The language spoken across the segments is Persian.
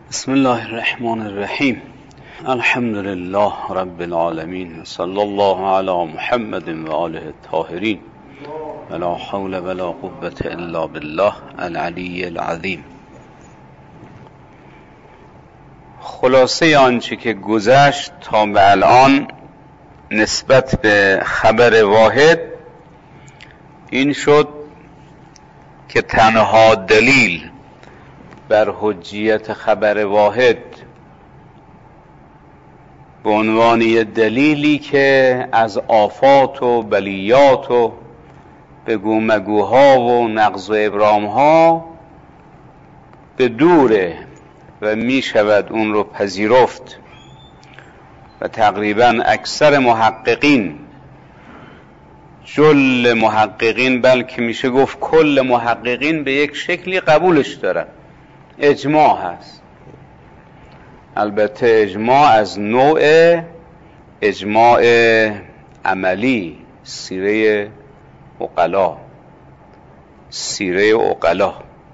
بسم الله الرحمن الرحیم. الحمد لله رب العالمین، صلی الله علی محمد و آله الطاهرین، ولا حول ولا قوة الا بالله العلی العظیم. خلاصه آنچه که گذشت تا به الان نسبت به خبر واحد این شد که تنها دلیل بر حجیت خبر واحد به عنوان یه دلیلی که از آفات و بلیات و بگو مگوها و نقض و ابرامها به دوره و می شود اون رو پذیرفت و تقریبا اکثر محققین، جل محققین، بلکه میشه گفت کل محققین به یک شکلی قبولش دارن. اجماع هست، البته اجماع از نوع اجماع عملی، سیره عقلا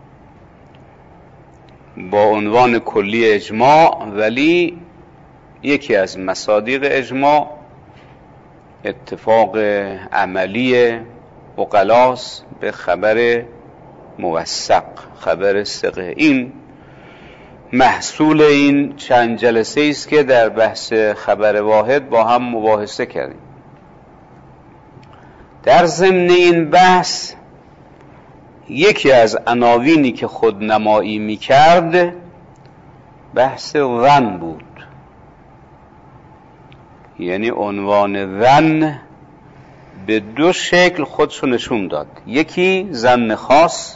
با عنوان کلی اجماع، ولی یکی از مصادیق اجماع اتفاق عملی عقلاست به خبر موثق، خبر ثقه. این محصول این چند جلسه است که در بحث خبر واحد با هم مباحثه کردیم. در ضمن این بحث یکی از عناوینی که خودنمایی می‌کرد بحث ظن بود، یعنی عنوان ظن به دو شکل خودشو نشون داد. یکی ظن خاص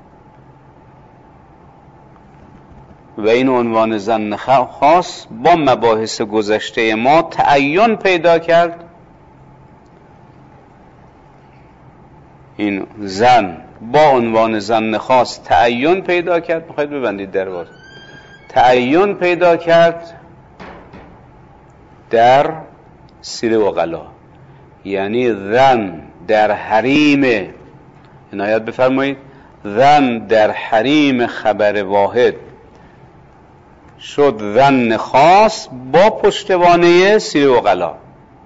و این عنوان ظن خاص با مباحث گذشته ما تعین پیدا کرد. این ظن با عنوان ظن خاص تعین پیدا کرد. میخواید ببندید درواز. تعین پیدا کرد در سیره عقلا، یعنی ظن در حریم، عنایت بفرمایید، ظن در حریم خبر واحد شد ظن خاص با پشتوانه سیره عقلا.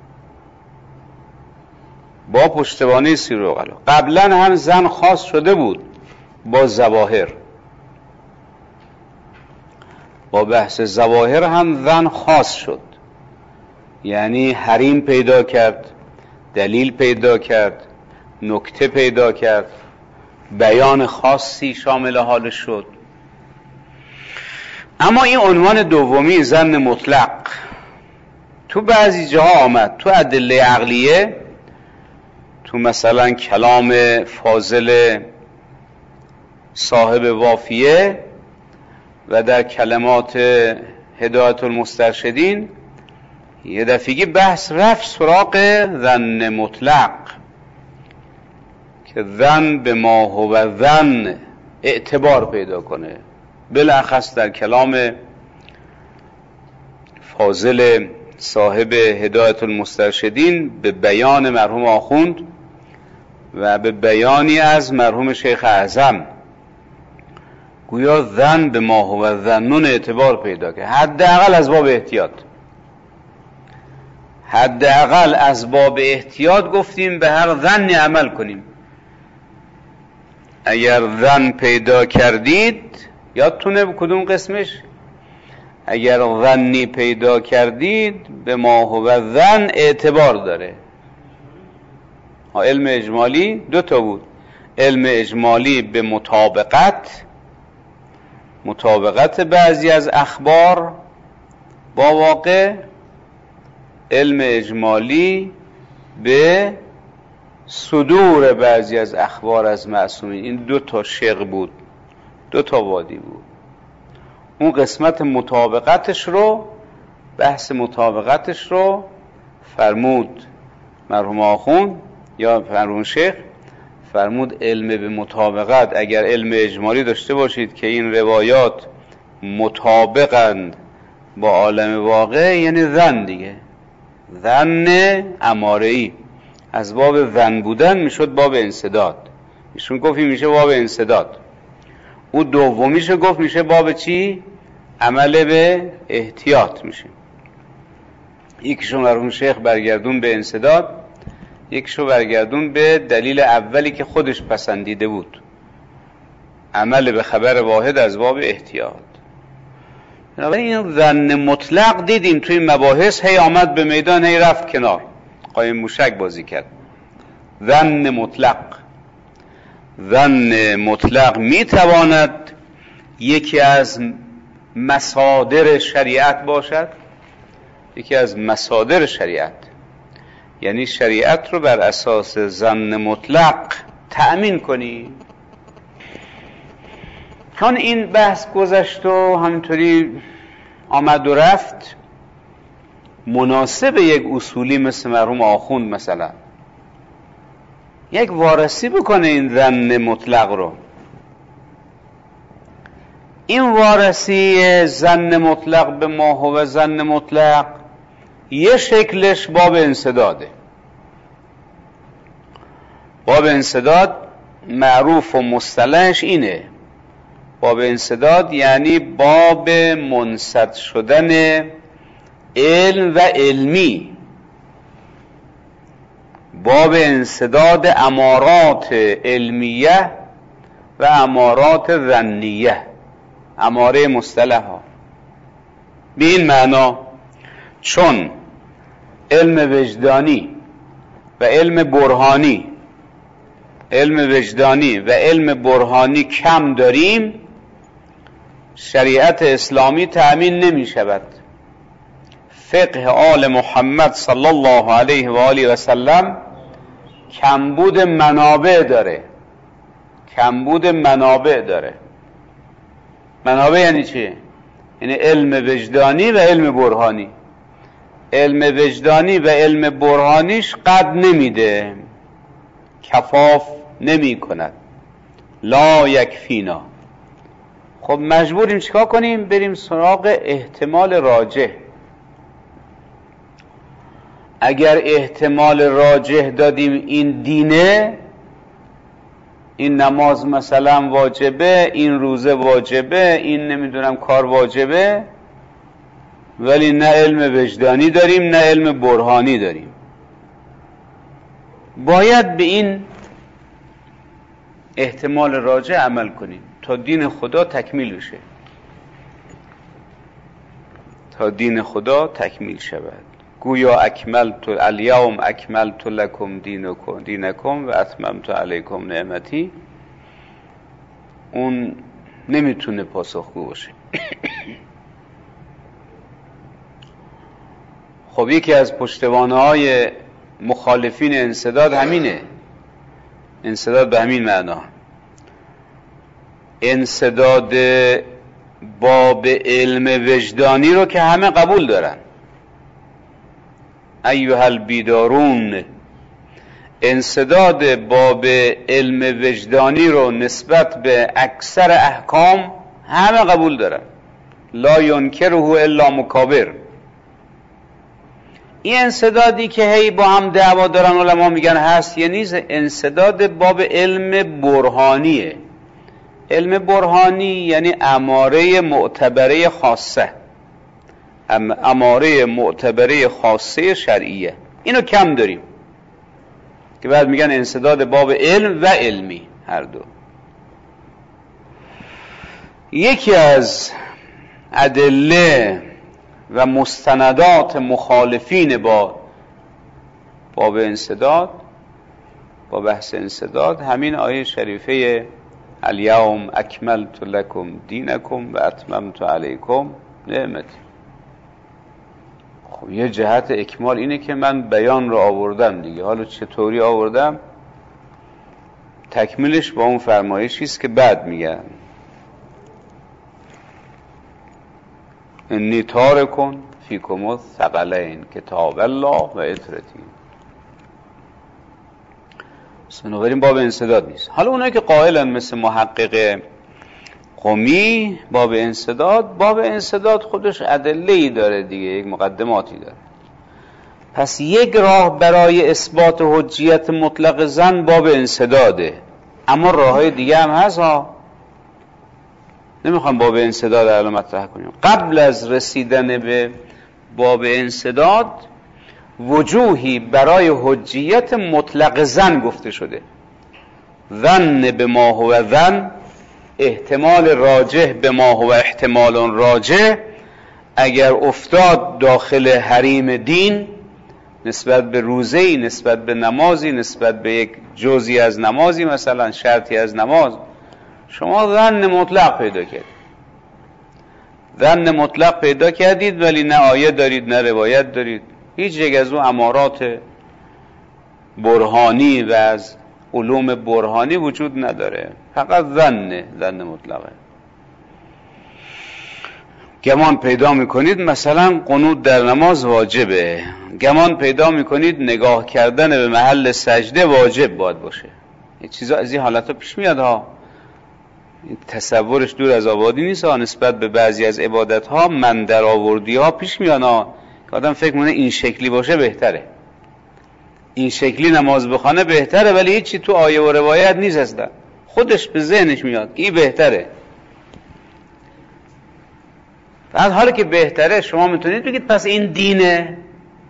قبلا هم ظن خاص شده بود با ظواهر، با بحث ظواهر هم ظن خاص شد، یعنی حریم پیدا کرد، دلیل پیدا کرد، نکته پیدا کرد، بیان خاصی شامل حالش شد. اما این عنوان دومی ظن مطلق تو بعضی جاها آمد، تو ادله عقلیه، تو مثلا کلام فاضل صاحب وافیه و در کلمات هدایت المسترشدین یه دفعی بحث رفت سراغ ظن مطلق که ظن به ما هو ظن اعتبار پیدا کنه. بالاخص در کلام فاضل صاحب هدایت المسترشدین به بیان مرحوم آخوند و به بیانی از مرحوم شیخ اعظم گویا ظن به ما هو ظنون اعتبار پیدا کرد. حداقل از باب احتیاط گفتیم به هر ظنی عمل کنیم. اگر ظن پیدا کردید، یادتونه کدوم قسمش؟ اگر ظنی پیدا کردید به ما هو ظن اعتبار داره. علم اجمالی دو تا بود، علم اجمالی به مطابقت بعضی از اخبار با واقع، علم اجمالی به صدور بعضی از اخبار از معصومین. این دو تا شق بود، دو تا وادی بود. اون قسمت بحث مطابقتش رو فرمود مرحوم آخوند یا مرحوم شیخ، فرمود علم به مطابقت، اگر علم اجمالی داشته باشید که این روایات مطابقند با عالم واقع، یعنی ظن دیگه، ظن اماره‌ای از باب ظن بودن میشد باب انسداد. ایشون گفت میشه باب انسداد. او دومیشو گفت میشه باب چی؟ عمل به احتیاط میشه. یکیشو مرحوم شیخ برگردون به انسداد، یکیشو برگردون به دلیل اولی که خودش پسندیده بود، عمل به خبر واحد از باب احتیاط. بنابراین این ظن مطلق دیدیم توی مباحث هی آمد به میدان، هی رفت کنار، قایم موشک بازی کرد. ظن مطلق میتواند یکی از مصادر شریعت باشد، یکی از مصادر شریعت، یعنی شریعت رو بر اساس ظن مطلق تأمین کنی. چون این بحث گذشت و همینطوری آمد و رفت، مناسب یک اصولی مثل مرحوم آخوند مثلا یک وارسی بکنه این ظن مطلق رو. این وارسی ظن مطلق به ما هو ظن مطلق یه شکلش باب انسداده. باب انسداد معروف و مصطلحش اینه، باب انسداد یعنی باب منسد شدن علم و علمی، باب انسداد امارات علمیه و امارات ظنیه، اماره مصطلح ها. به این معنا چون علم وجدانی و علم برهانی کم داریم، شریعت اسلامی تأمین نمی شود. فقه آل محمد صلی الله علیه و آله و سلم کمبود منابع داره. منابع یعنی چیه؟ یعنی علم وجدانی و علم برهانی. علم وجدانی و علم برهانیش قد نمیده، کفاف نمی کند، لا یکفینا. خب مجبوریم چیکار کنیم؟ بریم سراغ احتمال راجح. اگر احتمال راجح دادیم این دینه، این نماز مثلا واجبه، این روزه واجبه، این نمیدونم کار واجبه، ولی نه علم وجدانی داریم نه علم برهانی داریم، باید به این احتمال راجع عمل کنیم تا دین خدا تکمیل بشه، تا دین خدا تکمیل شود. گویا الیوم اکملت لکم دینکم و اتممت علیکم نعمتی، اون نمیتونه پاسخگو باشه. خب یکی از پشتوانه‌های مخالفین انسداد همینه، انسداد به همین معنا، انسداد باب علم وجدانی رو که همه قبول دارن. ایها البیدارون، انسداد باب علم وجدانی رو نسبت به اکثر احکام همه قبول دارن، لا ینکره الا مکابر. این انسدادی که هی با هم دعوا دارن علما میگن هست یا نیست، انسداد باب علم برهانیه. علم برهانی یعنی اماره معتبره خاصه، اماره معتبره خاصه شرعیه. اینو کم داریم که بعد میگن انسداد باب علم و علمی هر دو. یکی از ادله و مستندات مخالفین با باب انسداد، با بحث انسداد، همین آیه شریفه الیوم اکملت لکم دینکم و اتممت علیکم نعمتی. خب یه جهت اکمال اینه که من بیان رو آوردم دیگه، حالا چطوری آوردم تکمیلش با اون فرمایشی است که بعد میگن انی تارکن فیکم الثقلین کتاب الله و اطرتی. بنابراین باب انسداد نیست. حالا اونایی که قائلن مثل محقق قمی باب انسداد خودش ادله‌ای داره دیگه، یک مقدماتی داره. پس یک راه برای اثبات حجیت مطلق ظن باب انسداده، اما راههای دیگه هم هست ها. نمیخوام باب انسداد الان مطرح کنیم. قبل از رسیدن به باب انسداد وجوهی برای حجیت مطلق ظن گفته شده. ظن به ما هو ظن، احتمال راجح به ما هو احتمال راجح، اگر افتاد داخل حریم دین نسبت به روزه‌ای، نسبت به نمازی، نسبت به یک جزئی از نمازی، مثلا شرطی از نماز، شما ظن مطلق پیدا کردید. ظن مطلق پیدا کردید ولی نه آیه دارید نه روایت دارید، هیچ یک از اون امارات برهانی و از علوم برهانی وجود نداره، فقط ظن مطلقه. گمان پیدا میکنید مثلا قنوت در نماز واجبه، گمان پیدا میکنید نگاه کردن به محل سجده واجب باید باشه. این چیزا از این حالتا پیش میاد ها، این تصورش دور از آبادی نیست ها. نسبت به بعضی از عبادت ها من در آوردی ها پیش میاد ها که آدم فکر کنه این شکلی باشه بهتره، این شکلی نماز بخونه بهتره، ولی هیچی تو آیه و روایت نیست اصلا، خودش به ذهنش میاد این بهتره. از حالی که بهتره شما میتونید بگید پس این دینه،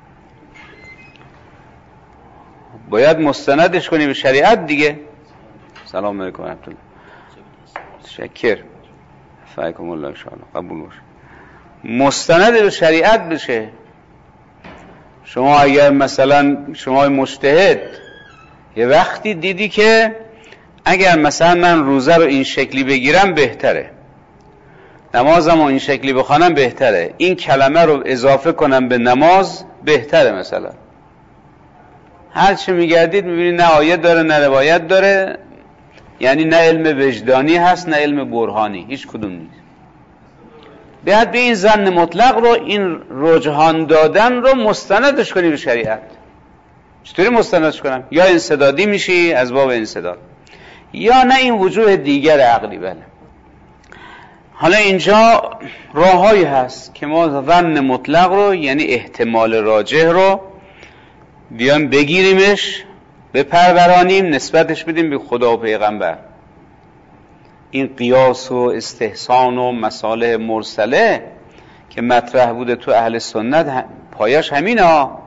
باید مستندش کنی به شریعت دیگه. سلام علیکم و رحمت الله. شکر فایکم الله ان شاء الله، قبول باشه. مستند به شریعت بشه. شما اگر مثلا شما مجتهد یه وقتی دیدی که اگر مثلا من روزه رو این شکلی بگیرم بهتره، نمازم رو این شکلی بخوانم بهتره، این کلمه رو اضافه کنم به نماز بهتره، مثلا هر چی میگردید میبینید نه آیه داره نه روایت داره، یعنی نه علم وجدانی هست نه علم برهانی، هیچ کدوم نیست. باید به این ظن مطلق رو، این رجحان دادن رو مستندش کنی به شریعت. چطوری مستندش کنم؟ یا انسدادی میشی از باب انسداد، یا نه این وجوه دیگر عقلی. بله حالا اینجا راههایی هست که ما ظن مطلق رو، یعنی احتمال راجح رو بیان بگیریمش، بپرورانیم، نسبتش بدیم به خدا و پیغمبر. این قیاس و استحسان و مصالح مرسله که مطرح بوده تو اهل سنت پایش همین ها،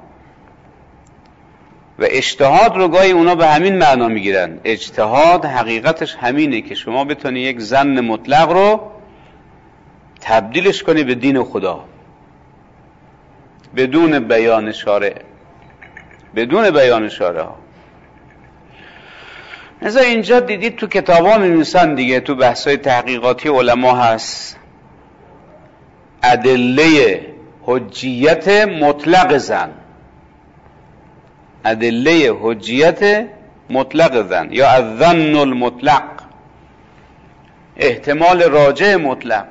و اجتهاد رو گاهی اونا به همین معنا میگیرن. اجتهاد حقیقتش همینه که شما بتونی یک ظن مطلق رو تبدیلش کنی به دین خدا بدون بیان شارع، بدون بیان شارع ها. مثلا اینجا دیدید تو کتابا می‌نویسن دیگه، تو بحث‌های تحقیقاتی علما هست، ادله حجیت مطلق ظن، ادله حجیت مطلق ظن یا الظن المطلق، احتمال راجع مطلق.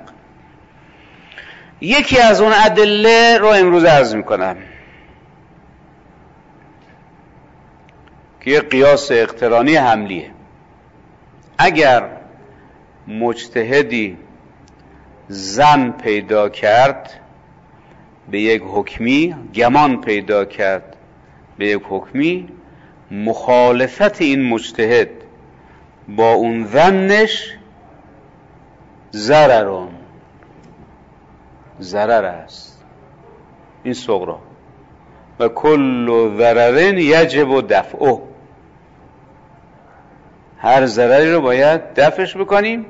یکی از اون ادله رو امروز عرض میکنم که یه قیاس اقترانی حملیه. اگر مجتهدی ظن پیدا کرد به یک حکمی، گمان پیدا کرد به یک حکمی، مخالفت این مجتهد با اون ظنش ضرر است، این صغرا، و کل ضرر یجب دفعه، هر ضرری رو باید دفعش بکنیم،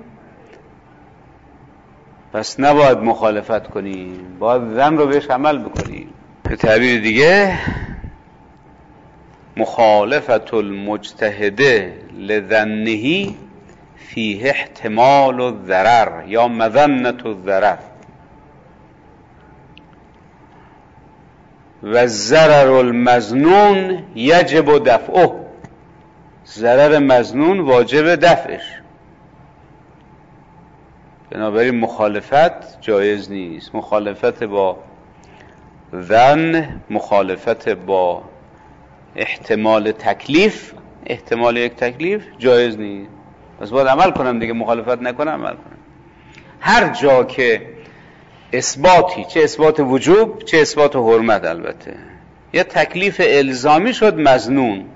پس نباید مخالفت کنیم، باید ظن رو بهش عمل بکنیم. به تعبیر دیگه مخالفت المجتهد لظنه فیه احتمال الضرر یا مظنة الضرر و الضرر المظنون یجب دفعه، ضرر مظنون واجب دفعش. بنابراین مخالفت جایز نیست، مخالفت با ظن، مخالفت با احتمال تکلیف، احتمال یک تکلیف جایز نیست. پس باید عمل کنم دیگه، مخالفت نکنم عمل کنم. هر جا که اثباتی، چه اثبات وجوب چه اثبات حرمت، البته یا تکلیف الزامی شد،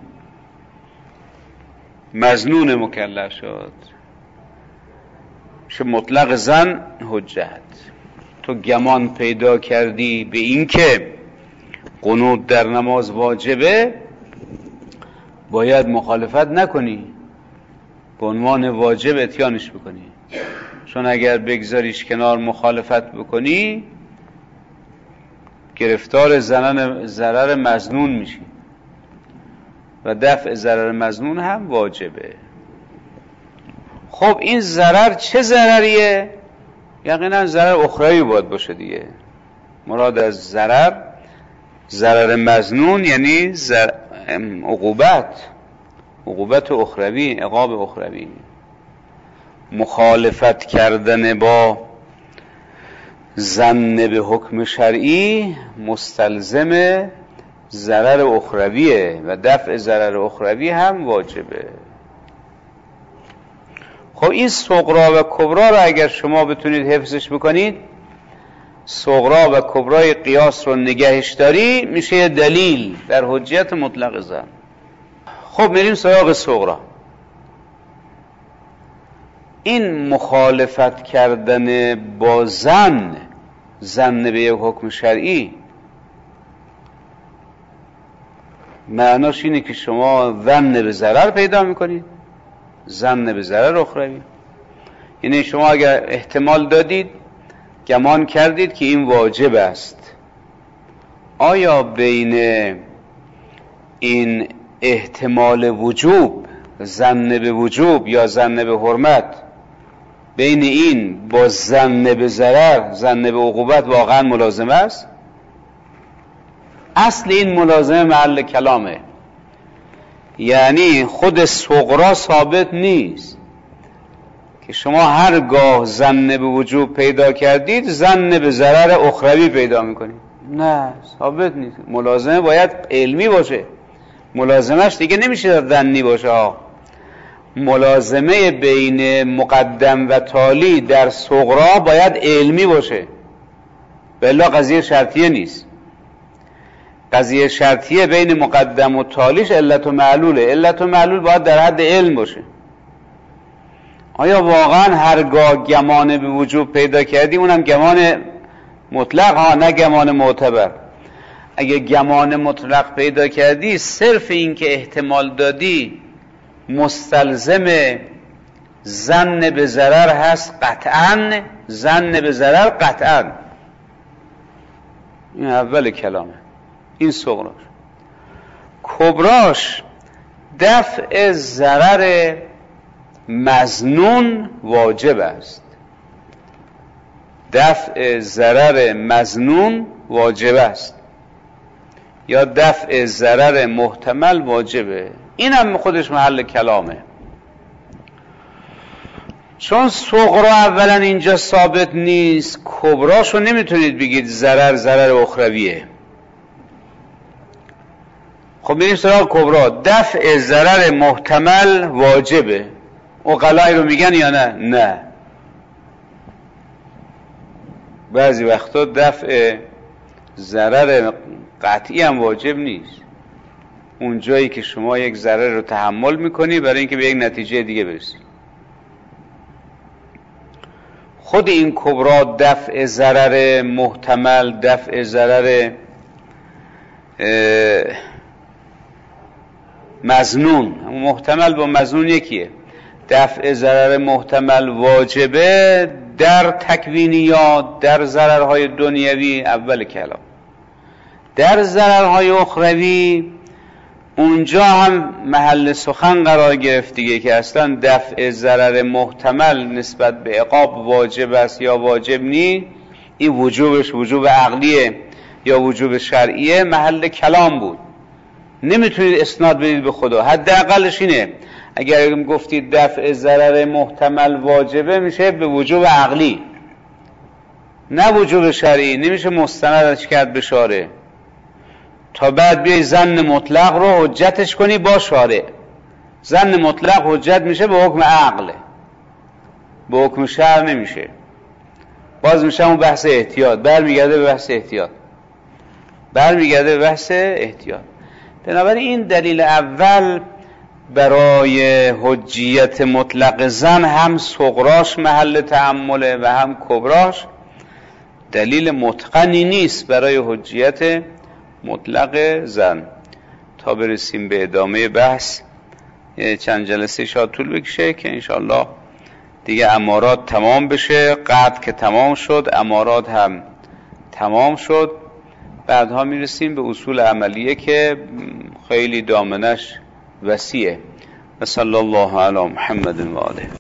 مظنون مکلف شد، میشه مطلق زن حجت. تو گمان پیدا کردی به این که قنوت در نماز واجبه، باید مخالفت نکنی، به عنوان واجب اتیانش بکنی، چون اگر بگذاریش کنار مخالفت بکنی گرفتار ضرر مظنون میشی و دفع ضرر مظنون هم واجبه. خب این ضرر چه ضرریه؟ یقینا ضرر اخروی باید باشه دیگه. مراد از ضرر مظنون یعنی عقوبت اخروی، عقاب اخروی. مخالفت کردن با ظن به حکم شرعی مستلزم ضرر اخرویه و دفع ضرر اخروی هم واجبه. خب این صغرا و کبرا رو اگر شما بتونید حفظش بکنید، صغرا و کبرای قیاس رو نگهش داری، میشه دلیل در حجیت مطلق زن. خب میریم سراغ صغرا. این مخالفت کردن با ظن به یک حکم شرعی معناش اینه که شما ظن به ضرر پیدا میکنید، ظن به ضرر اخروی. یعنی شما اگر احتمال دادید، گمان کردید که این واجب است، آیا بین این احتمال وجوب، ظن به وجوب یا ظن به حرمت، بین این با ظن به ضرر، ظن به عقوبت واقعا ملازمه است؟ اصل این ملازمه محل کلامه. یعنی خود صغرا ثابت نیست که شما هرگاه ظن به وجوب پیدا کردید ظن به ضرر اخروی پیدا میکنید. نه، ثابت نیست. ملازمه باید علمی باشه. ملازمش دیگه نمیشه ظنی باشه. ملازمه بین مقدم و تالی در صغرا باید علمی باشه، بلا قضیه شرطیه نیست. قضیه شرطیه بین مقدم و تالیش علت و معلوله. علت و معلول باید در حد علم باشه. آیا واقعا هرگاه گمان به وجوب پیدا کردی، اونم گمان مطلق ها، نه گمان معتبر. اگه گمان مطلق پیدا کردی، صرف این که احتمال دادی مستلزم ظن به ضرر هست قطعاً، ظن به ضرر قطعاً. این اول کلامه. این صغراش. کبراش دفع ضرر مظنون واجب است. دفع ضرر مظنون واجب است یا دفع ضرر محتمل واجبه. این هم خودش محل کلامه. چون صغرا اولا اینجا ثابت نیست، کبراشو نمیتونید بگید ضرر اخرویه. خب بریم سراغ کبرا. دفع ضرر محتمل واجبه. عقلای رو میگن یا نه؟ نه. بعضی وقتا دفع ضرر قطعی هم واجب نیست. اون جایی که شما یک ضرر رو تحمل میکنی برای اینکه به یک نتیجه دیگه برسی. خود این کبرا دفع ضرر محتمل، دفع ضرر مظنون، محتمل با مظنون یکیه. دفع ضرر محتمل واجبه در تکوینیات، در ضررهای دنیوی اول کلام. در ضررهای اخروی اونجا هم محل سخن قرار گرفت دیگه که اصلا دفع ضرر محتمل نسبت به عقاب واجب است یا واجب نی. این وجوبش وجوب عقلیه یا وجوب شرعیه محل کلام بود. نمیتونید اسناد بدید به خدا. حداقلش اینه اگر گفتید دفع ضرر محتمل واجبه، میشه به وجوب عقلی نه وجوب شرعی. نمیشه مستندش کرد به شارع تا بعد بیای ظن مطلق رو حجتش کنی با شارع. ظن مطلق حجت میشه به حکم عقل، به حکم شرع نمیشه. باز میشه اون بحث احتیاط، برمیگرده به بحث احتیاط. بنابراین این دلیل اول برای حجیت مطلق زن هم صغراش محل تأمله و هم کبراش دلیل متقنی نیست برای حجیت مطلق زن. تا برسیم به ادامه بحث چند جلسه شاید طول بکشه که انشاءالله دیگه امارات تمام بشه. قطع که تمام شد، امارات هم تمام شد، بعدها میرسیم به اصول عملیه که خیلی دامنش وسیعه. و صلی الله علی محمد و آله.